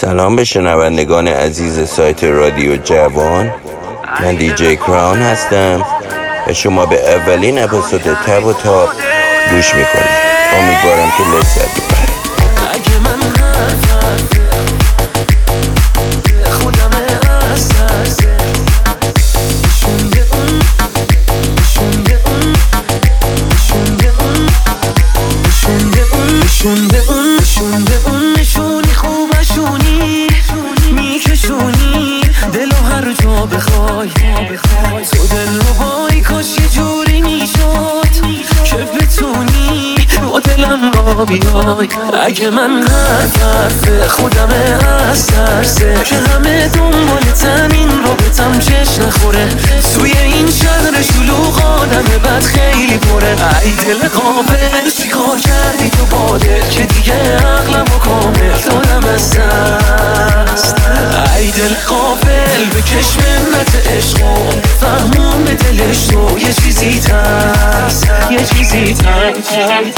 سلام به شنوندگان عزیز سایت رادیو جوان. من دیجی کراون هستم و شما به اولین اپیزود تب و تاب گوش میکنید. امیدوارم که لذت ببرید. نشونی خوبشونی میکشونی دلو هر جا بخوای تو دل رو بای کاش یه جوری میشد که بتونی با دلم را بیای. اگه من حرف خودم از ترسه که همه دنبال تمین رابطم چش نخوره توی این شهر شلوغ آدم بد خیلی پره. ای دل قابل چیکار کردی تو باده که دیگه عقلمو کامل دادم از دست. ای دل قابل بکش منت عشقو فهمون به دلش تو یه چیزی تست یه چیزی تست.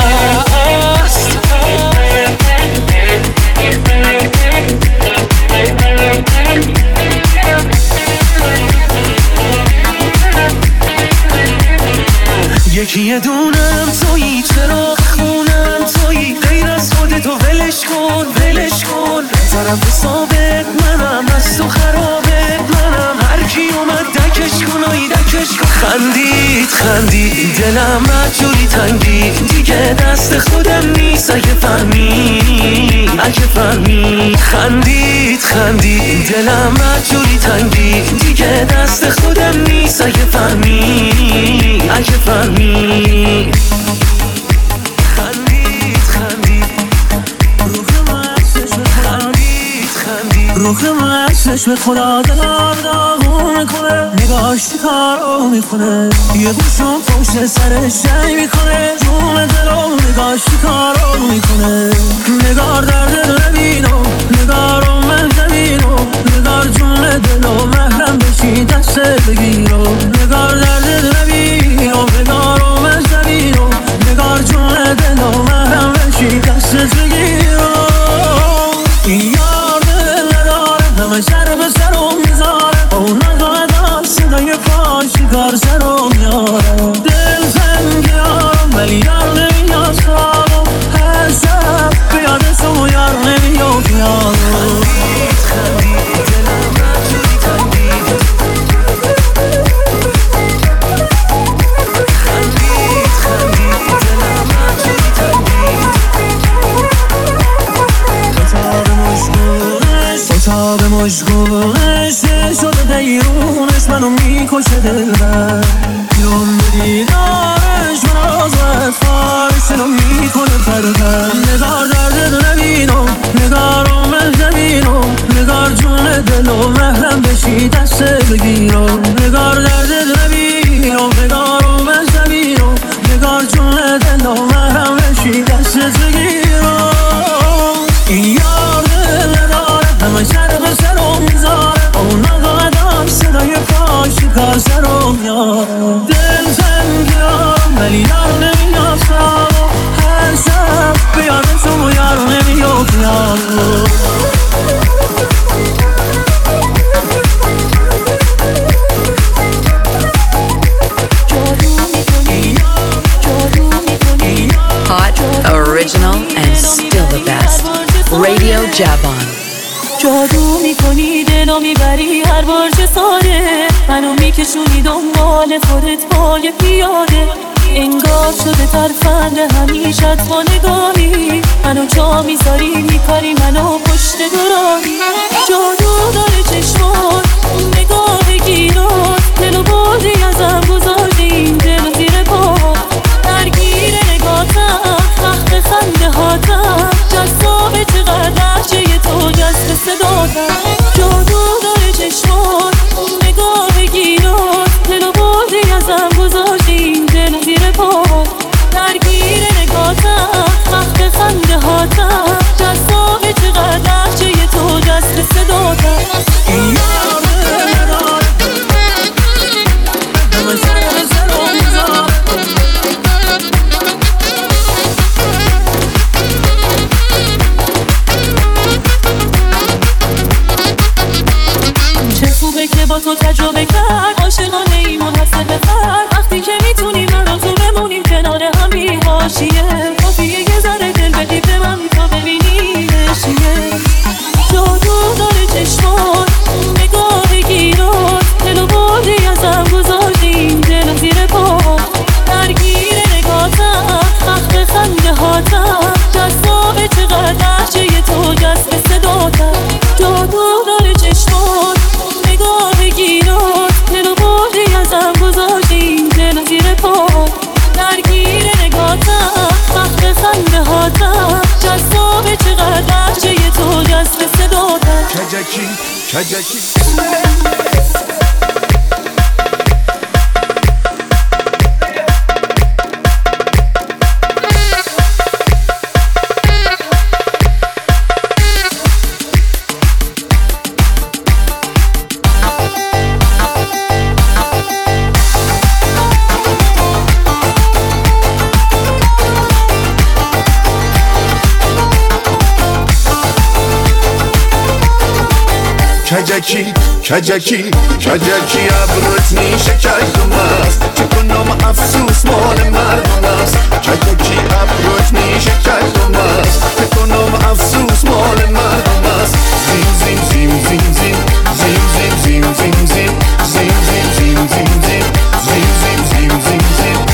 یکی یه دونم تویی چرا خونم تویی غیر از خودتو ولش کن طرف ثابت منم از تو خرابت منم هر کی اومد دکش کن. خندید دلم مجوری تنگی دیگه دست خودم نیست اگه فهمی. خندید دلم مجوری تنگی دیگه دست خودم نیست اگه فهمی. روح من چشم خدا دلار داغون میکنه نگاهش کارو میکنه یه گوشم پشت سرش جنگ میکنه جون دلو نگاهش کارو میکنه. نگار درد رو نبینم نگارو من نبینم نگار جون دلو محرم بشی دست بگیرم. نگار درد رو نبینم نگارو من نبینم نگار جون دلو محرم بشی دست بگیرم. همه سر به سرم میذاره اون نگاه صدای پاشی کار سرم میاره. دل زنگیارم ولی یار نمیاد خوابم هر شب بیاد تو یار نمیاد یارم. خندید دلم مجوری تنگید خندید دلم مجوری تنگید ستاب مشغولش شده دیرونش منو میکشه دلبر بیرون به دیدارش من آزاد فارش رو میکنه پرپر. نگار درد نبینم نگارو من نبینم نگار جون دلو محرم بشی دست بگیرم. نگار درد نبینم نگارو من نبینم نگار جون دلو محرم بشی دست بگیرم. یار دل داره همه شرق سرم میذاره اون نگاه صدای پاشی کار سرم میاره. دل زنگیارم ولی یار نمیاد خوابم هر شب بیاد تو یار نمیاد یارم. Hot, original, and still the best. Radio Javan. جادو میکنی دلو میبری هر بار چه ساده منو میکشونی دنبال خودت پای پیاده انگار شده ترفند همیشت با نگاهی منو جا میذاری میکاری منو پشت دراهی. جادو داره چشمات نگاه گیرات دلو بردی ازم گذاشتی این دلو زیر پا درگیر نگاتم وقت خنده هاتم جذابه چقدر لحجه تو جذب صداتم. جادو داره چشمات نگاه گیرات دلو بردی ازم گذاشتی این دلو زیر پا درگیر نگاتم وقت خنده هاتم جذابه چقدر لحجه با تو تجربه کرد عاشقانه ای منحصر به فرد وقتی که میتونیم من و تو بمونیم کنار هم بی حاشیه کافیه یه ذره دل بدی به من تا ببینی چیه جادو داره چشمات نگاه گیرات دل و بادی ازم گذاشتیم دل زیر پا درگیر نگاتم مخت خنده هاتم جذابه چقدر نقشه تو جذب صداتم جادو داره چشمات نگاه گیرات دل و بادی ازم گذاشتیم دل زیر پا درگیر نگاتم مخت خنده هاتم جذابه چقدر نقشه تو جذب صداتم کجکی کجکی کجکی کجکی کجکی ابروت میشه کجم است چه کنم افسوس مال مردم است کجکی ابروت میشه کجم است چه کنم افسوس مال مردم است زیم زیم زیم زیم زیم زیم زیم زیم زیم زیم زیم زیم زیم زیم زیم زیم زیم زیم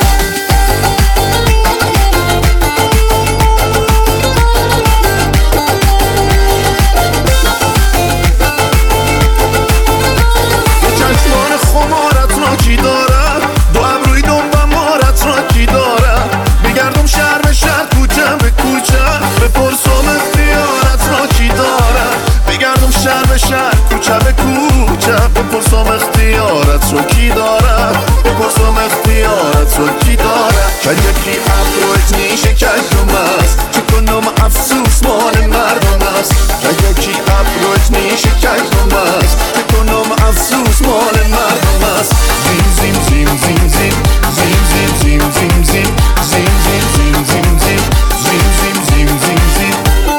کی داره دو ابروی دنبه مارت را کی داره بگردم شهر به شهر کوچه به کوچه بپرسم اختیارت را کی داره بگردم شهر به شهر کوچه به کوچه بپرسم اختیارت را کی داره بپرسم اختیارت را کی داره کجکی ابروت میشه کجم است چه کنم افسوس مال مردم است کجکی ابروت میشه کجم است چه کنم افسوس مال مردم است زیم زیم زیم زیم زیم زیم زیم زیم زیم زیم زیم زیم زیم زیم زیم زیم زیم زیم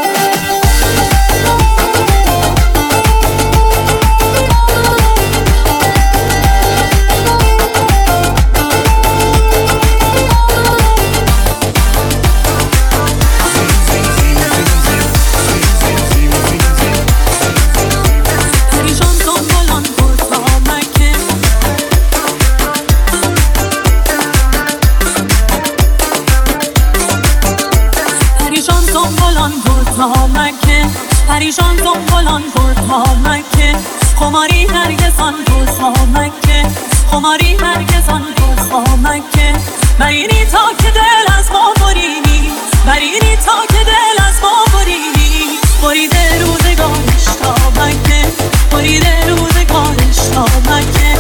پریشان دنبالان پرتال مکه خماری هرگزان پرتال مکه خماری هرگزان پرتال مکه برینی تا که دل از ما برینی برینی تا که دل از ما برینی بریده روزگارش تا مکه بریده روزگارش تا مکه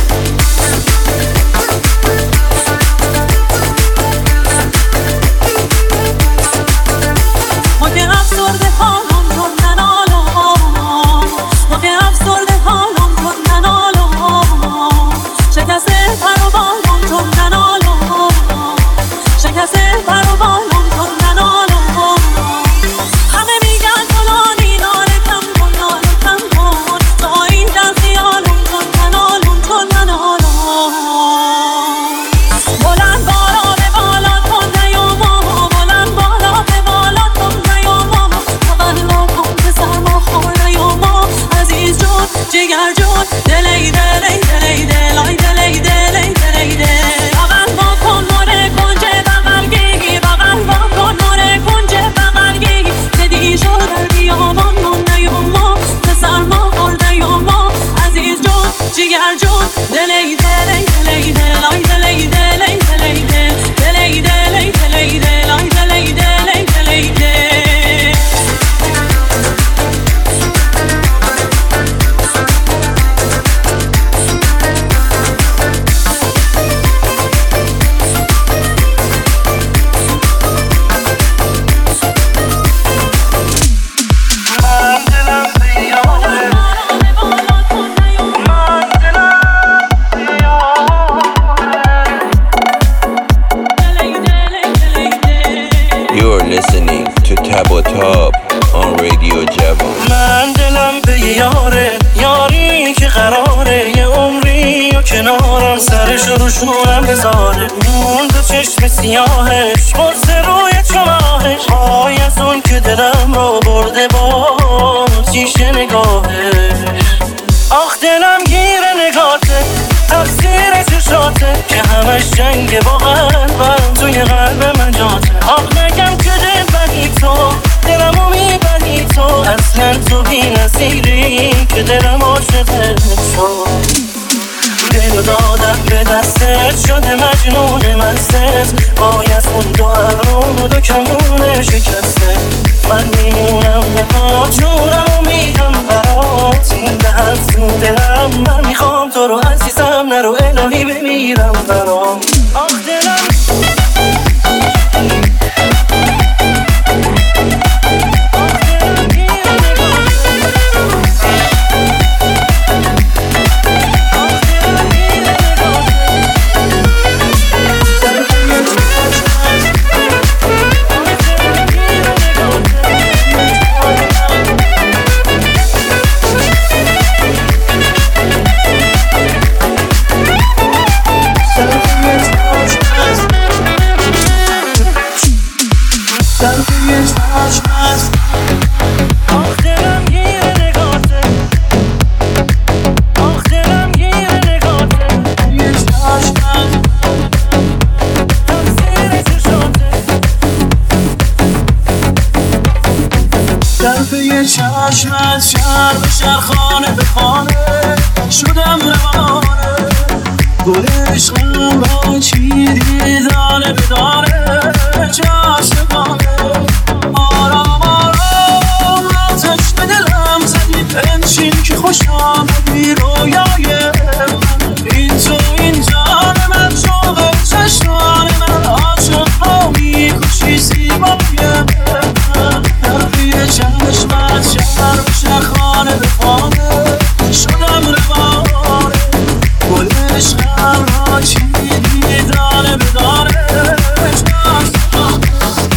ما که افسرده حالم کن ننالم ما که افسرده حالم کن ننالم شکسته پر و بالم کن ننالم شکسته پر و بالم کن ننالم روشونم بذاره اون دو چشم سیاهش قرص روی چماهش آی از اون که دلم رو برده با تیشه نگاهش آخ دلم گیره نگاته تقصیر چشاته که همش جنگ با قلبم توی قلب من جاته آخ نگم که دل بدی تو دلمو میبری تو اصلا تو بی نظیری که دلم عاشق تو دلو دادم به دستت شده مجنون مستت باید اون دو ابرو دو کمونه شکسته من میمونم نها جونمو میدم برات این دهت تو دلم من میخوام تو رو عزیزم نرو الهی بمیرم برام آخ دلم چشمت شهر به شهر خانه به خانه شدم روانه گل عشقم را چیدی دانه به دانه چشمانه آرام آرام آتش به دلم زدی بنشین که خوش آمدی رویای من این تو این جان من شوق چشمان من عاشق ها میکشی زیبای من حرفی چشمت شهر به شهر خانه به خانه شدم روانه گل عشقم را چیدی دانه به دانه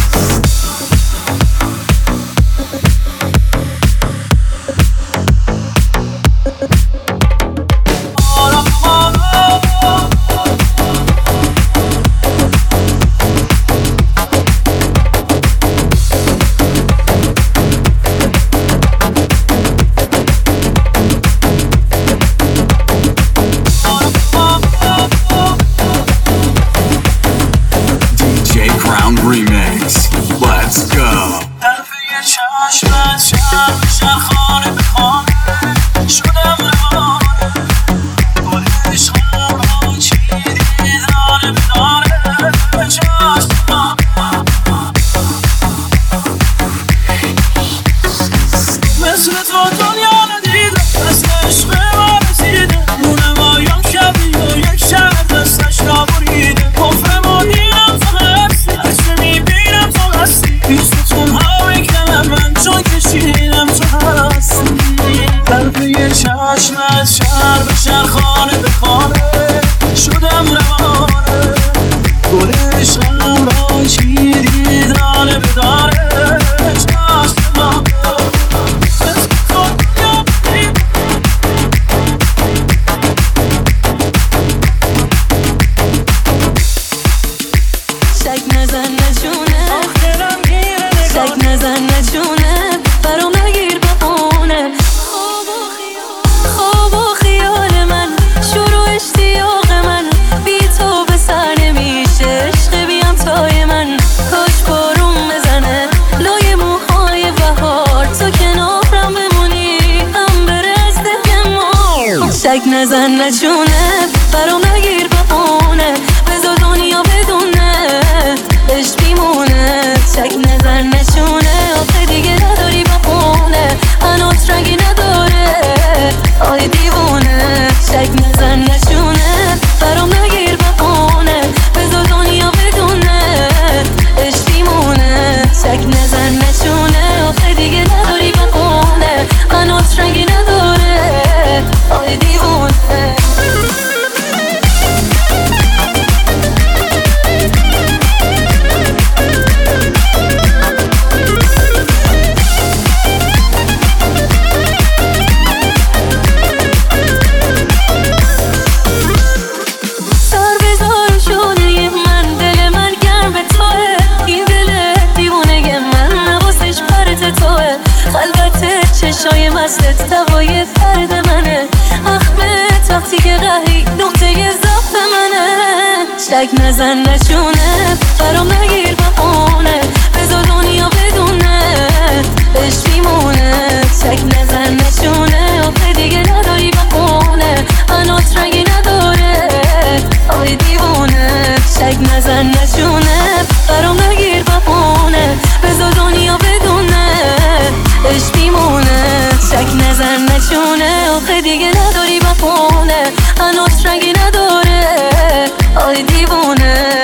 منه، البته چشای مستت دوای درد منه، اخمت وقتی که قهری نقطه ضعف منه. شک نزن نشونه برام نگیر بهونه، بذار دنیا بدونه عشق میمونه. شک نزن نشونه آخه دیگه نداری بهونه، انات رنگی نداره آی دیوونه. شک نزن نشونه برام نگیر بهونه، بذار دنیا بدونه عشق میمونه. شک نزن نشونه آخه دیگه نداری بهونه، انات رنگی نداره آی دیوونه.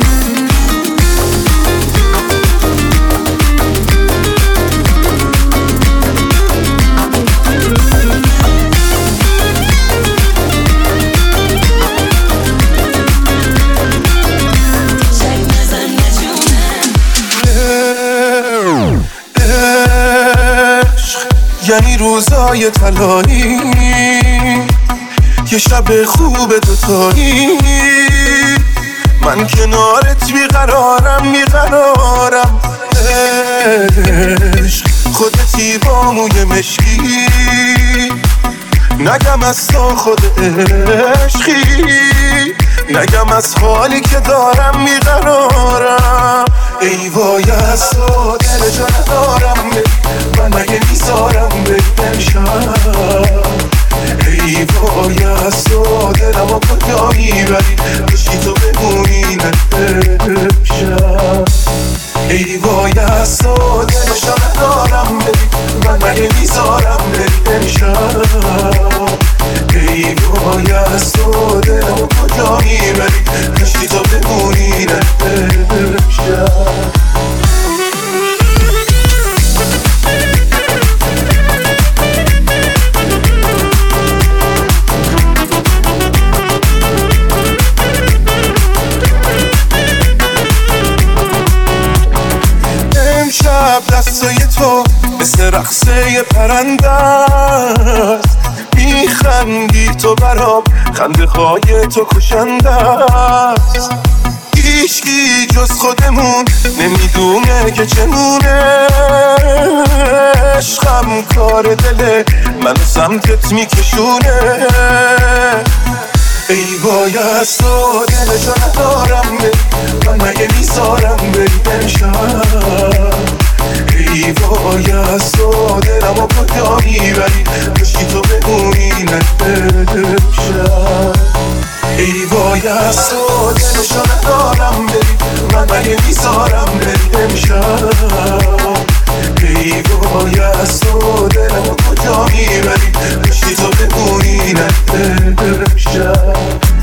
یعنی روزای طلایی، یه شب خوب دوتایی، من کنارت بیقرارم بیقرارم. عشق خودتی با موی مشکی، نگم از تو خود عشقی، نگم از حالی که دارم بیقرارم. ای وای از تو دل جا ندارم، من مگه میذارم بگم شب. ای وای از تو دلمو کجا میبری، بشی تو بمونی نشب. ای وای از تو دل جا ندارم، من مگه میذارم بگم شب. ای وای از تو دلمو کجا میبری، بشی تو بمونی نشب. امشب دستای تو مثل رقصه پرنده است، میخندی تو برام خنده های تو کشنده است. هیچکی جز خودمون نمیدونه که چمونه، عشقم کار دله منو سمتت میکشونه. ای وای از تو دل جا ندارم، من مگه میذارم بری امشب. ای وای از تو دلمو کجا میبری، بشی تو بمونی نشب. ای وای از تو دل جا ندارم، من مگه میذارم بری امشب. ای وای از تو دلمو کجا میبری، بشی تو بمونی نشب.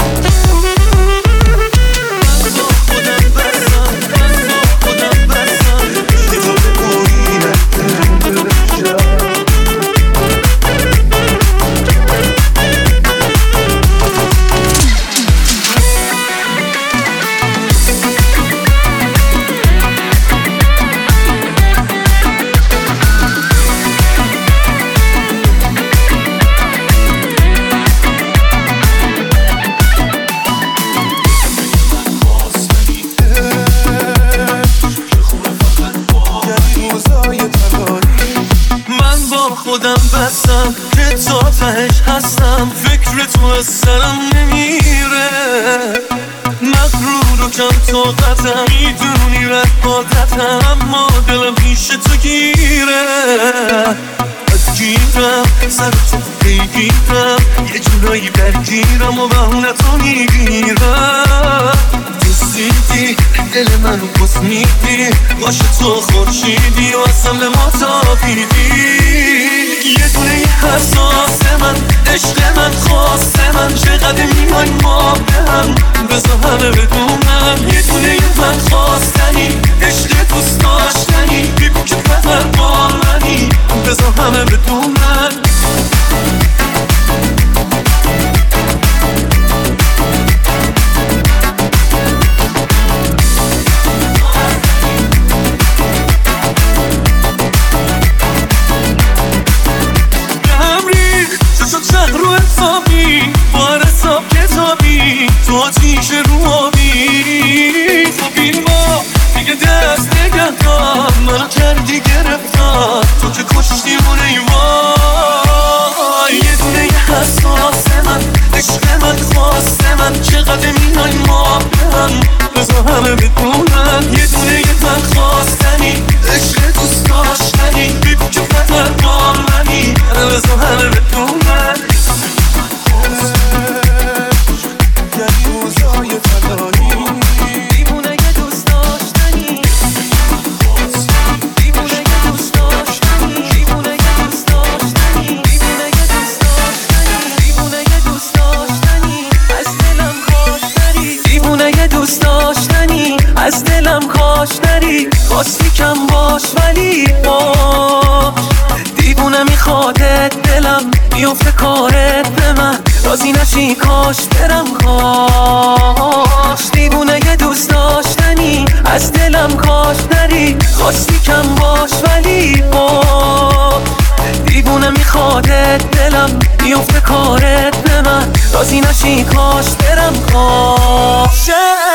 خودم بستم که تا تهش هستم، فکر تو از سرم نمیره، مغرور و کم طاقتم، میدونی رد عادتم، اما دلم پیش تو گیره. از گیرم سر تو بگیرم، یه جورایی برگیرم و بهونه تو میگیرم. دیدی دل منو بس میدی، باشه تو خورشیدی و اصلا ما تابیدی. یه دونه حساس من، عشق من، خواست من، چقدر میای ما به هم، بذار همه بدونم. یه دونه من خواستنی، عشق دوست داشتنی، بگو که فقط با منی، بذار همه بدونم. رو حسابی بار حساب کتابی، تو آتیش رو آبی، تو بیما دیگه دست نگه دار، منو کردی گرفتار، تو همه بدونن یه دونه یه تن خواستنی عشق دوست داشتنی دیدی که فتر دار منی بزا همه بدونن یعنی روزای فلانی دیوونه یه دوست داشتنی دیوونه یه دوست داشتنی دیوونه یه دوست داشتنی دیوونه یه دوست داشتنی دیوونه یه دوست داشتنی از دلم کاش نری دیوونه یه دوست داشتنی از دلم کاش نری خواستی کم باش ولی باش دیوونه میخوادت دلم میفته کارت به من راضی نشی کاش برم کاش دیوونه یه دوست داشتنی از دلم کاش نری خواستی کم باش ولی باش دیوونه میخوادت دلم میفته کارت به من راضی نشی کاش برم کاش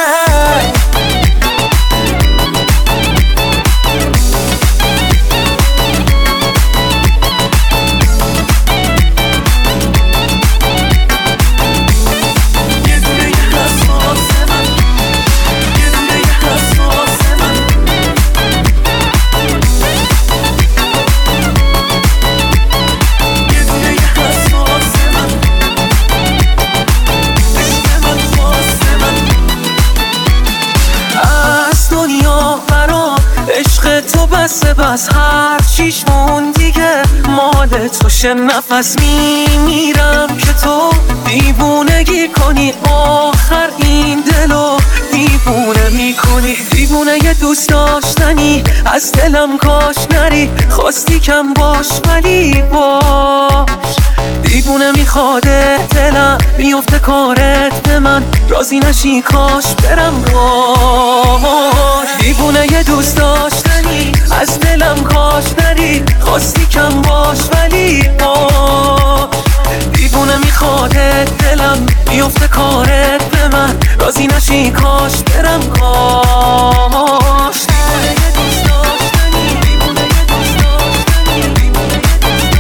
بس هر چیش مون دیگه مال توشه نفس میمیرم که تو دیوونگی کنی آخر این دلو دیوونه میکنی دیوونه یه دوست داشتنی از دلم کاش نری خواستی کم باش ولی باش دیوونه میخواده دلم میفته کارت به من راضی نشی کاش برم باش دیوونه یه دوست داشتنی از دلم کاش نری خواستی کم باش ولی باش دیوونه میخواده دلم میفته کارت به من راضی نشی کاش برم کاش دیوونه یه دوست داشتنی دیوونه یه دوست داشتنی دیوونه یه دوست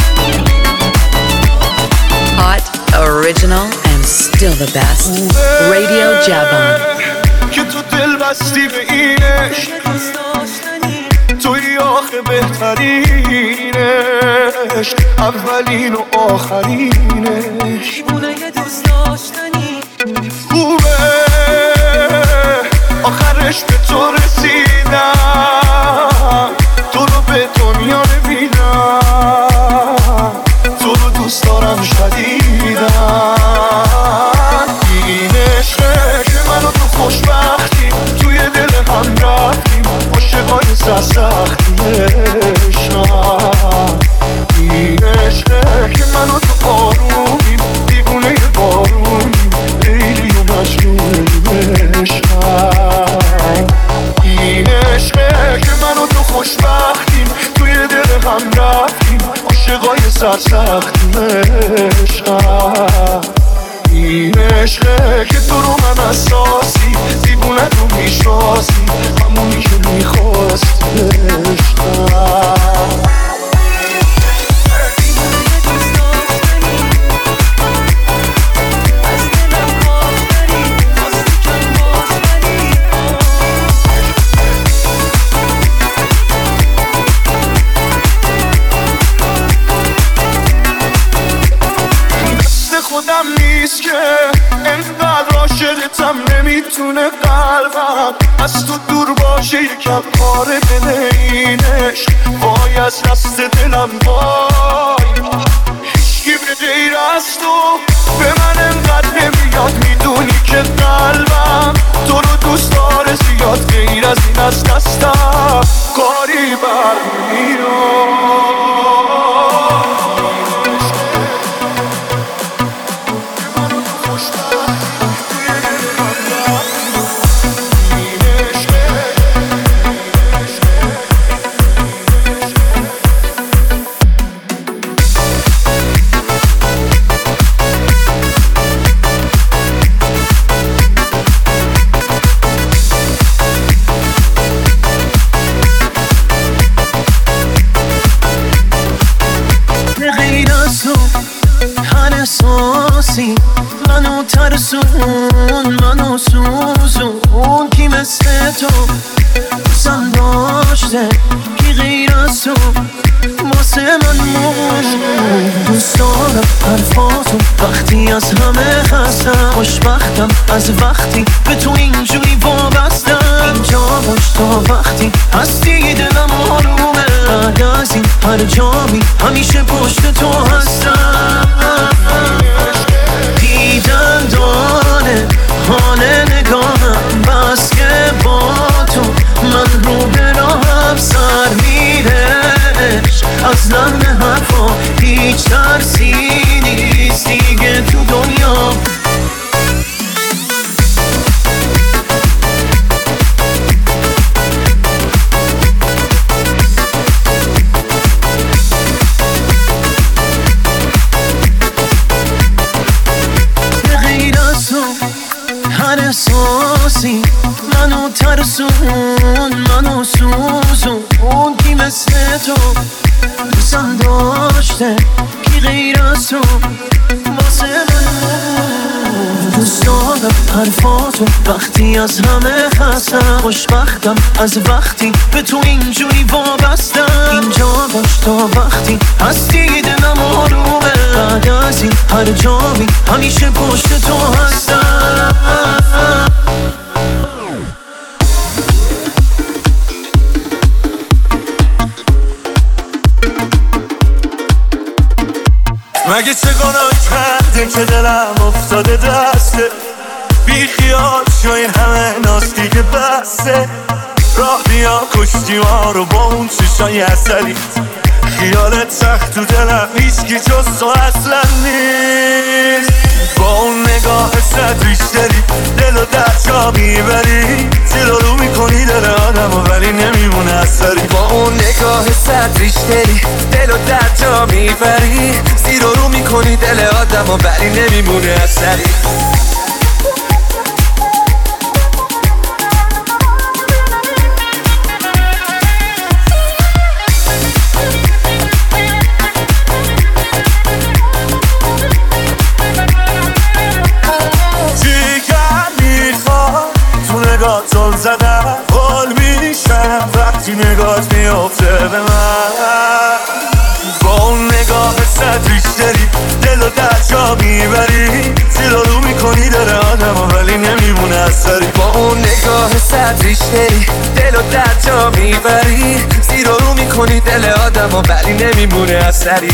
داشتنی Hot, original and still the best. Radio Javon. که تو دل بستی به اینش توی آخه بهترینش اولین و آخرینش دیوونه یه دوست داشتنی خوبه آخرش به تو رسیدم تو رو به دنیا نمیدم تو رو دوست دارم شدیدم این عشقه که منو تو خوشبختیم توی دل هم رفتیم عاشقای سرسختیم عشقم این عشقه که منو تو آرومیم دیوونه بارونیم لیلی و مجنونیم عشقم این عشقه که منو تو خوشبختیم توی دل هم رفتیم عاشقای سرسختیم عشقم این عشقه که تو رو من اساسی دیوونه تو میشناسی همونی که میخواستی عشقم خودم نیست که انقدر عاشقتم نمیتونه قلبم از تو دور باشه یکم پاره بنینش وای از دست دلم وای هیچکی به غیر از تو به من انقدر نمیاد میدونی که قلبم تو رو دوست داره زیاد غیر از این از دستم کاری بر نمیاد منو ترسون منو سوزون کی مثل تو دوستم داشته کی غیر از تو واسه من مون دوست دارم حرفاتو وقتی از همه خستم خوشبختم از وقتی به تو اینجوری وابستم اینجا باش تا وقتی هستی دلم آرومه بعد از این هر جامی همیشه پشت تو هستم دیدن دانه حال نگاهم بس که با تو من رو به راهم سر میرش از لحن حرفا هیچ ترسی نیست دیگه تو دنیا احساسی منو ترسون منو سوزون کی مثل تو دوستم داشته کی غیر از تو واسه من دوست دارم حرفاتو وقتی از همه خستم خوشبختم از وقتی به تو اینجوری وابستم اینجا باش تا وقتی هستی دلم آرومه بعد از این هر جامی همیشه پشت تو هستم مگه چه گناه کرده که دلم افتاده دسته بی خیال شو این همه ناز دیگه بسته راه بیا کشتی ما رو با اون چشای عسلیت خیالت سخت تو دلم هیچکی جز تو اصلا نیست با اون نگاه صد ریشتری دل و در جا میبری زیر رو میکنی دل آدم و ولی نمیمونه اثری با اون نگاه صد ریشتری دل و در جا میبری زیر رو میکنی دل آدم و ولی نمیمونه اثری زدم حال میشم وقتی نگاهت میافته به من با اون نگاه صد ریشتری دل و در جا میبری زیر رو میکنی دل آدم و ولی نمیمونه اثری با اون نگاه صد ریشتری دل و در جا میبری زیر رو میکنی دل آدم و ولی نمیمونه اثری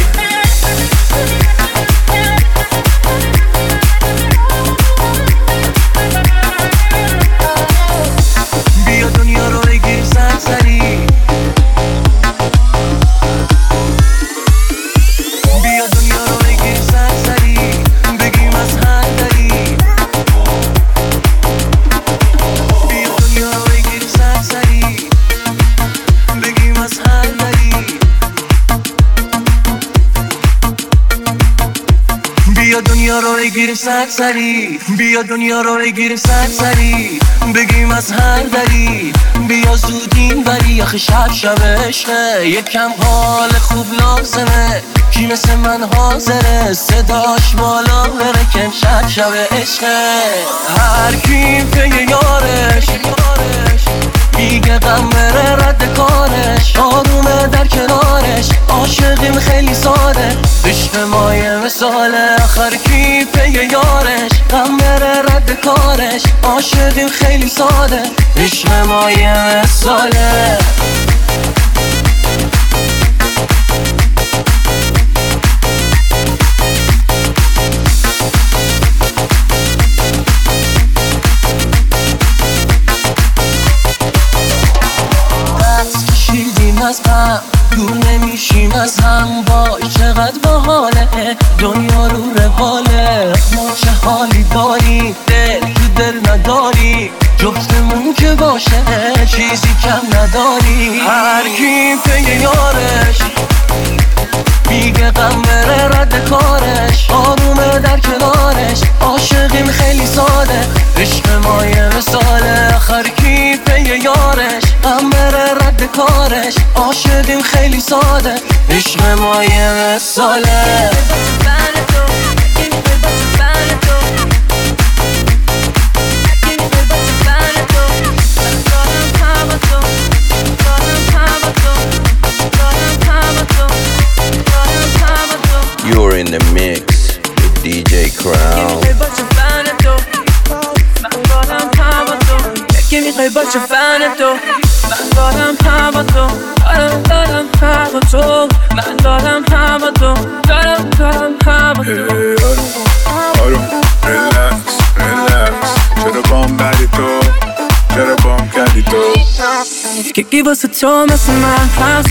سری بیا دنیا رو بگیر سری بگیم از هر دری بیا زود این بری آخه شب عشقه یکم حال خوب لازمه کی مثل من حاضره صداش بالا بره کم شب عشقه هر کی پی یارش میگه غم بره رد کارش آرومه در کنارش عاشقیم خیلی ساده عشق مایه مثاله آخر کی پی یارش غم بره رد کارش عاشقیم خیلی ساده عشق مایه مثاله از غم دور نمیشیم از هم وای چقدر باحاله دنیا رو رواله ما چه حالی داریم دل تو دل نداری جفتمون که باشه چیزی کم نداری هر کی پی یارش میگه غم بره رد کارش آرومه در کنارش عاشقیم خیلی ساده عشق مایه مثاله آخر کی پی یارش غم بره رد کارش عاشقیم خیلی ساده عشق مایه مثاله بچه فن تو من دارم هوا تو دارم هوا تو من دارم هوا تو دارم هوا تو آروم ریلکس چرا بام بری تو چرا بام کردی تو یکی واسه تو مثل من هست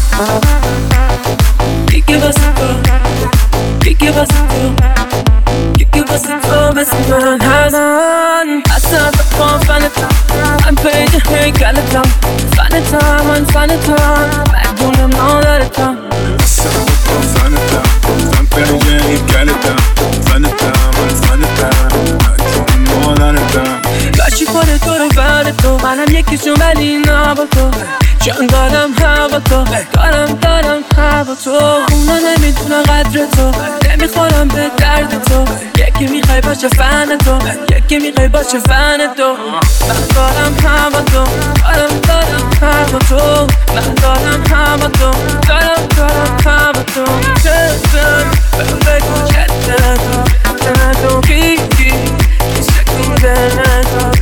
یکی واسه تو یکی واسه تو یکی واسه تو مثل من هستن اصلا بخوام فنتم من پیج هیکلتم فنتم من فنتم مردون مادرتم اصلا بخوام فنتم من پیج هیکلتم فنتم من فنتم مردون مادرتم بچی پاره تو رو بره تو منم یکیشون ولی نه با تو جان دارم هوا تو دارم هوا تو اونا نمیدونه قدر تو نمیخورم به درد تو یکی میخوای باشه فن تو یکی میخوای باشه فن تو من دارم هوا تو دارم هوا تو من دارم هوا تو دارم هوا تو چطور بگو چطور کی شکل دلت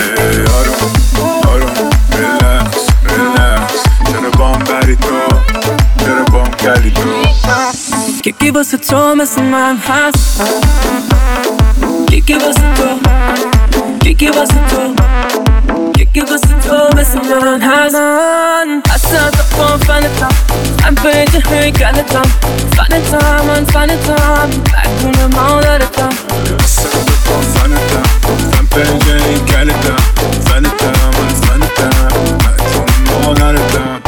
آروم ریلکس چرا بام بری تو چرا بام کردی تو یکی واسه تو مثل من هست یکی واسه تو یکی واسه تو یکی واسه تو مثل من هست اصلا بخوام فنتم من پیج هیکلتم فنتم من فنتم مردون مادرتم اصلا بخوام فنتم من پیج هیکلتم فنتم من فنتم مردون مادرتم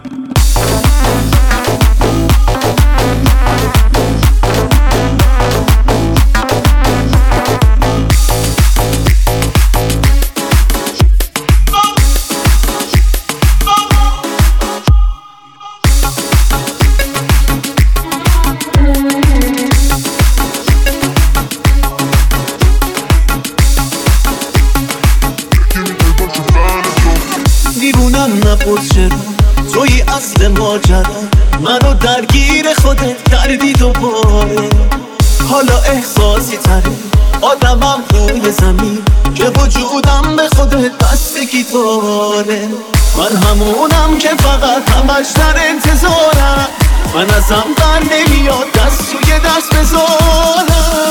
توی اصل ماجرا منو درگیر خودت کردی دوباره حالا احساسی تره آدمم روی زمین که وجودم به خودت بستگی داره من همونم که فقط همش در انتظارم من ازم در نمیاد دست توی دست بذارم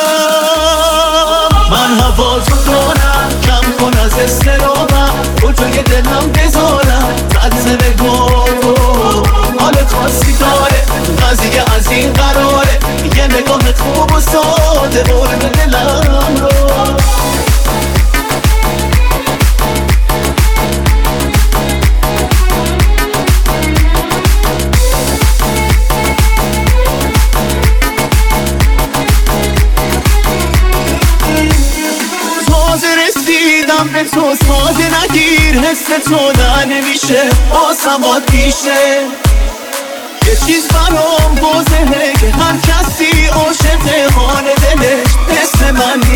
من هوا تو دارم کم کن از استرابم کجای دلم بذارم طرز نگاه حالت خاصی داره قضیه از این قراره یه نگاه خوب و ساده قرب دلم رو به تو ساده نگیر حس تو نمیشه آسمات پیشه یه چیز برام واضحه که هر کسی عاشق حال دلش مثل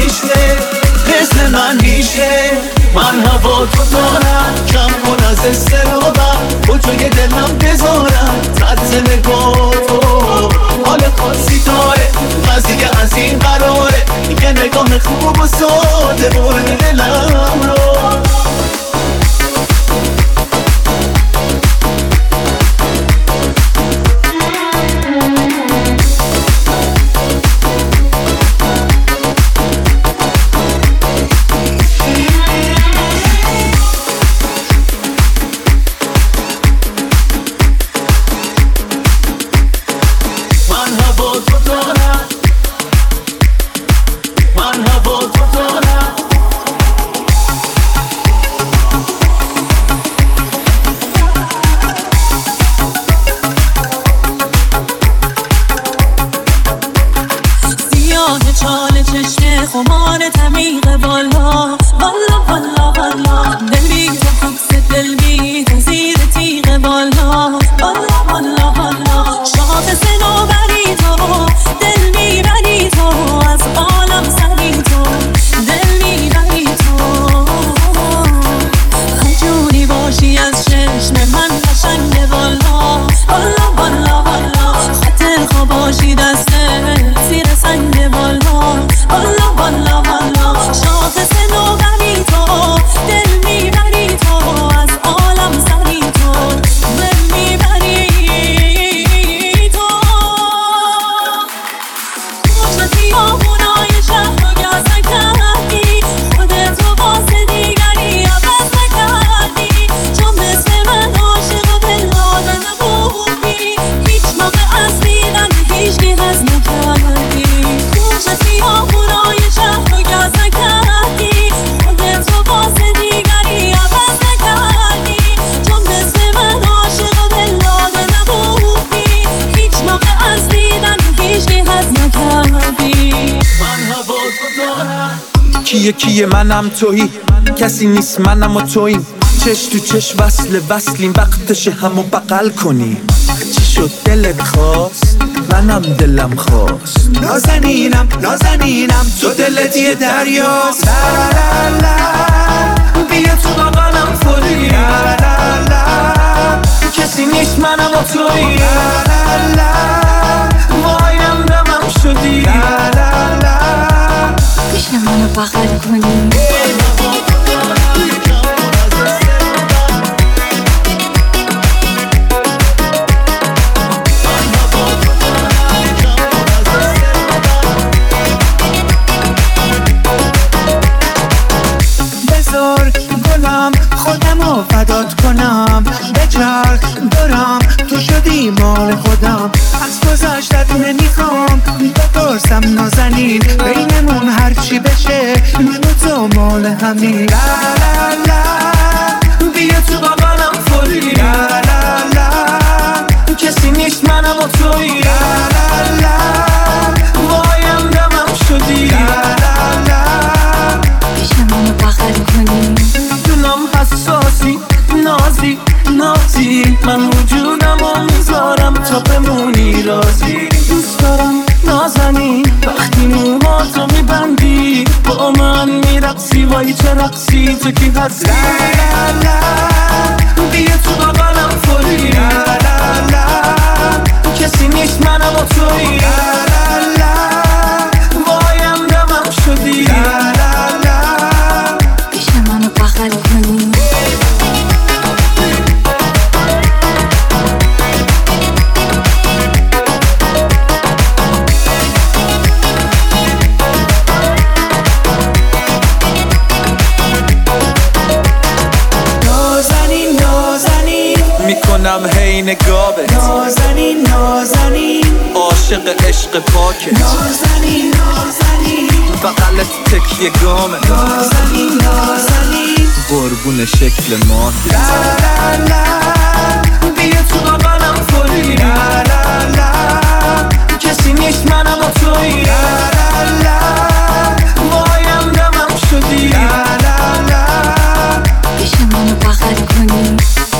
من میشه من هوا تو دارم کم کن از استرابم کجای دلم بذارم طرز نگاه تو حال خاصی داره قضیه از این قراره یه نگاه خوب و ساده برد دلم رو یکی منم تویی، کسی نیست منم و توییم، چش تو چش وصلیم، وقتشه همو بغل کنیم. چی شد دلت خواست؟ منم دلم خواست. نازنینم تو دلت یه دریاست. لا لا لا بیا تو بغلم فوری. لا لا لا کسی نیست منم و تویی. لا لا لا وایم دمم شدی. لا لا لا پیش منو بغل کنی. خودمو فدات کنم، بچرخ دارم تو شدی مال خودم. از گذشتت نمیخوام بپرسم نازنین، بینمون هرچی بشه من و تو مال همین. لا لا لا بیا تو بغلم فوری. لا لا لا کسی نیست منم و تویی. لا لا لا وایم دمم شدی. لا لا لا پیش منو بغل کنی. حساسی نازی من وجودمو میذارم تا بمونی رازی. دوست دارم نازنین وقتی موهاتو میبندی، با من میرقصی، وای چه رقصی تو کی هستی. لا لا لا بیا تو بغلم فوری. لا لا لا کسی نیست منم و تویی. لا لا لا وایم دمم شدی. لا لا لا پیش منو بغل کنی. میکنم هی نگاهت. نازنین عاشق عشق پاکت. نازنین بغلت تکیه گامت. نازنین قربون شکل مان. لا لا لا بیا تو بغلم فوری. لا لا لا کسی نیست منم و تویی. لا لا لا وایم دمم شدی. لا لا لا پیش منو بغل کنی.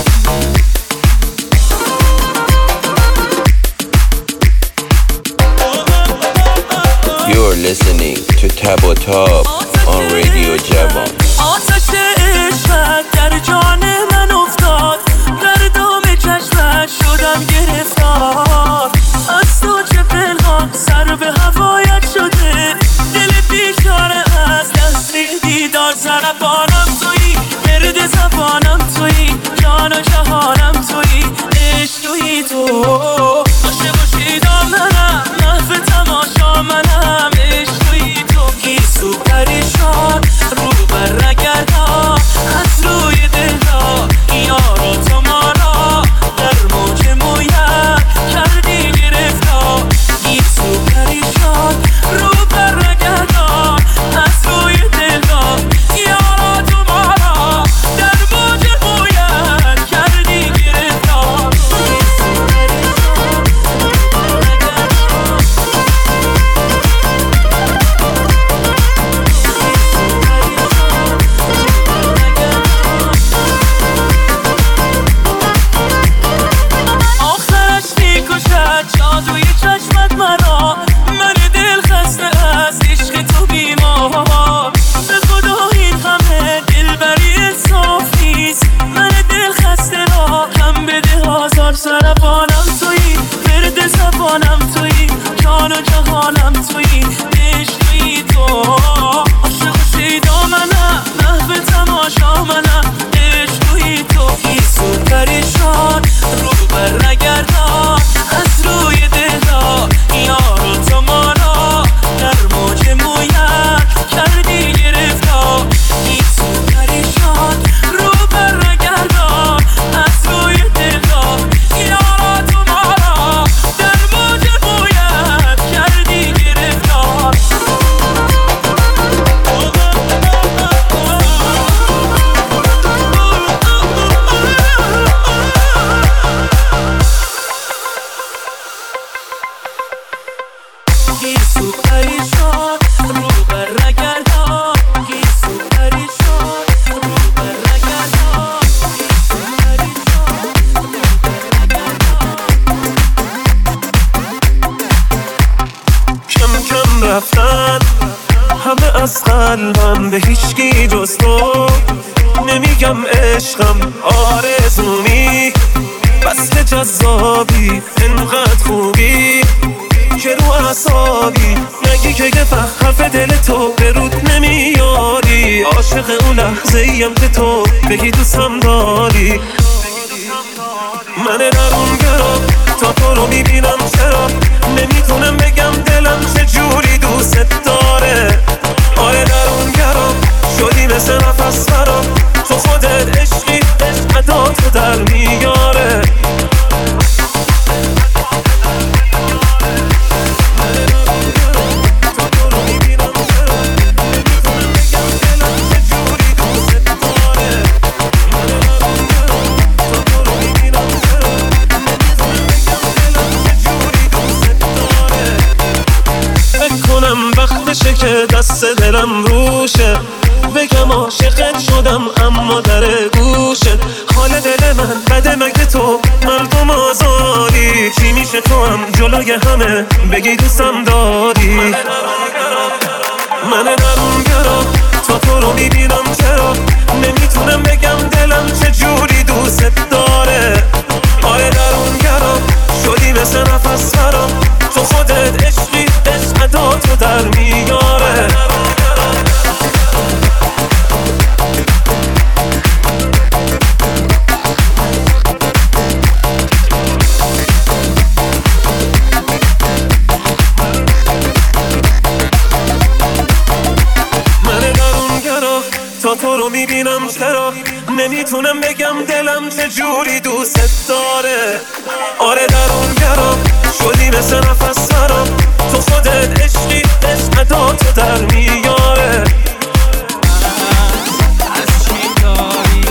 You're listening to Tabo Top on Radio Javon. آتش عشقت در جان من افتاد، در دام چشمش شدم گرفتار. از تو چه پنهان سر به هوایت شده، دل بیچاره از دست دیدار. سربانم تویی، مرد زبانم تویی، جان و جهانم تویی، عشق تویی تو. باشه باشی دامنم، محو تماشا منم، عشق تویی تو. گیسو پریشان رو بر نگردان، از روی دل را یارا تو ما را در موج مویت کردی گرفتار. گیسو پریشان رو بر نگردان، از روی دل را یارا تو ما را در موج مویت کردی گرفتار. آخرش میکشد جادوی چشمت مرا، من دل خسته از عشق تو بیمار. به خدا این همه دلبری انصاف نیست، من دل خسته را کم بده آزار. سربانم تویی، ورد زبانم تویی، جان و جهانم تویی، عشق تویی تو. عاشق شیدا منم، محو تماشا منم، عشق تویی تو. گیسو پریشان رو بر نگردان، از روی دل را یارو تو ما را در موج مویت کردی گرفتار. گیسو پریشان رو بر نگردان، از روی دل را یارو تو ما را در موج مویت کردی گرفتار. گیسو پریشان رو بر نگردان، رفتن همه از قلبم، به هیچکی جز تو نمیگم عشقم آرزومی، بس جذابی انقدر خوبی که رو اعصابی، نگی که یه حرف دل تو به رود نمیاری، عاشق اون لحظه ایم که تو بگی دوستم داری. من درون گرا تا تو رو میبینم، چرا نمیتونم بگم دلم چجوری دوست داره. آره درون گرا شدی مثل نفس برام، تو خودت عشقی، عشق تو در میاره. که دست دلم روشه، بگم عاشقت شدم اما در گوشت. حال دل من بده مگه تو مردم آزادی، چی میشه تو هم جلوی همه بگی دوستم داری. من درون گرا تا تو رو میبینم، چرا نمیتونم بگم دلم چجوری دوست داره. آره درون گرا شدی مثل نفس برام، تو خودت عشقی، عشق تو در میاره. تا تو رو میبینم، چرا نمیتونم بگم دلم چجوری دوست داره. آره درون گرا شدی مثل نفس برام، تو خودت عشقی، عشق تو در میاره. از چی داری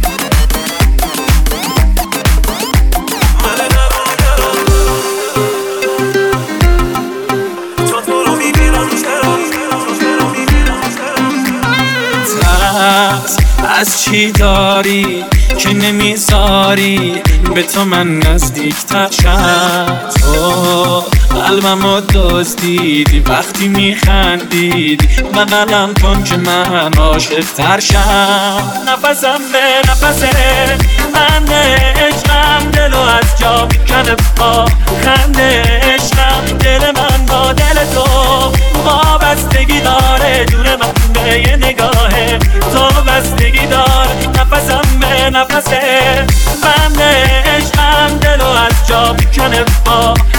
من درون گرا تا تو رو میبینم، چرا از چی داری که نمیذاری به تو من نزدیک‌تر شم. تو قلبمو دزدیدی وقتی میخندیدی، بغلم کن که من عاشق‌تر شم. نفسم به نفسه من عشقم، دلو از جا میکنه با خنده عشقم. دل من با دل تو وابستگی داره، جون من به یه نگاهه تو بستگی داره. نفسم به نفسه من عشقم، دلو از جا میکنه با